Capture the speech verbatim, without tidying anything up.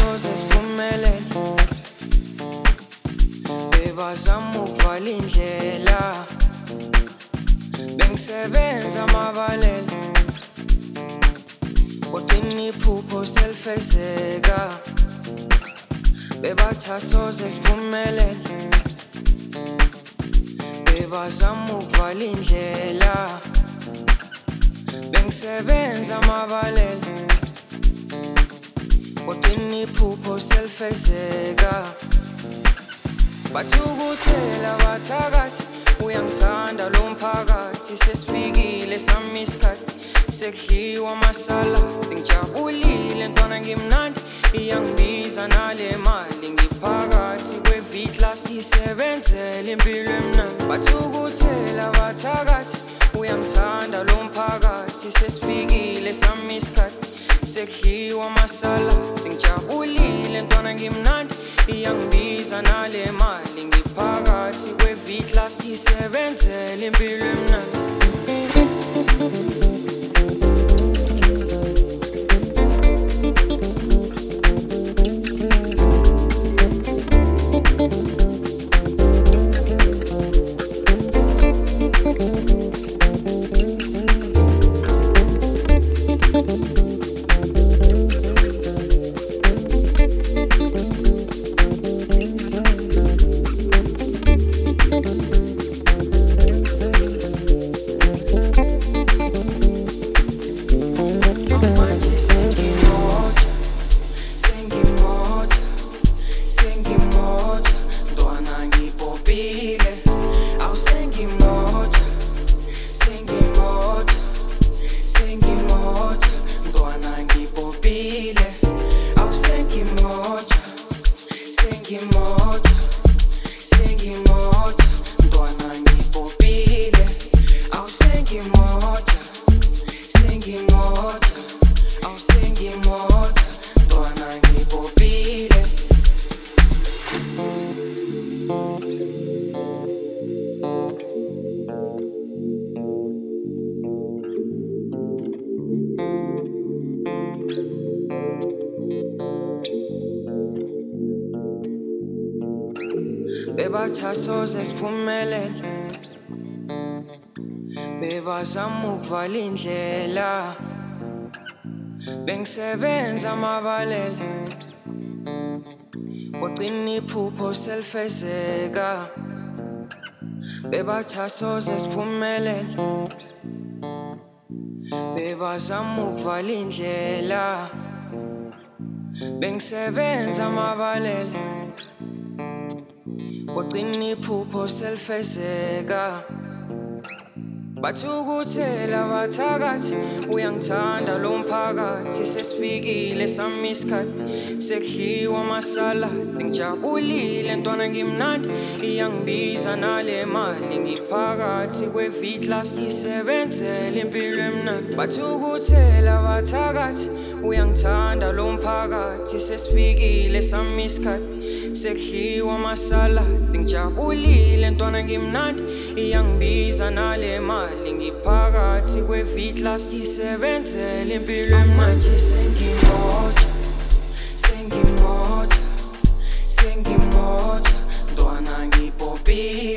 soze siphumelele, bebazama ukuvala indlela, bengisebenza amabalele, kodwa iphupho selifezeka, bebathi asoze siphumelele, bebazama ukuvala indlela, bengisebenza amabalele, kodwa iphupho selifezeka. Bathukuthela bathakathi, uyangithanda lo mphakathi, sesifikile sami isikhathi, sekudliwa amasaladi, ngijabulile ntwana ngimnandi, iyangibiza nale mali, ngiphakathi kwe-V-Class isebenzela impilo emnandi. Bathukuthela bathakathi, uyangithanda lo mphakathi, sesifikile sami isikhathi, sekudliwa amasaladi, ngijabulile ntwana ngimnandi, iyangibiza nale mali, ngiphakathi kwe-V-Class isebenzela impilo emnandi. Bebathi asoze siphumelele, bebazama ukuvala indlela, bengisebenza amabalele, kodwa iphupho selifezeka. Bebathi asoze siphumelele, bebazama ukuvala indlela, bengisebenza amabalele, kodwa iphupho selifezeka. Bathukuthela bathakathi, uyangithanda lo mphakathi, sesifikile sami isikhathi, sekudliwa amasaladi, ngijabulile ntwana ngimnandi, iyangibiza nale mali, ngiphakathi kwe-V-Class isebenzela impilo emnandi. Bathukuthela bathakathi, uyangithanda lo mphakathi, sesifikile sami isikhathi, sekudliwa amasaladi, ngijabulile ntwana ngimnandi, iyangibiza nale mali, ngiphakathi kwe-V-Class isebenzela impilo emnandi. Sengimoja, sengimoja, sengimoja, ntwana ngipopile.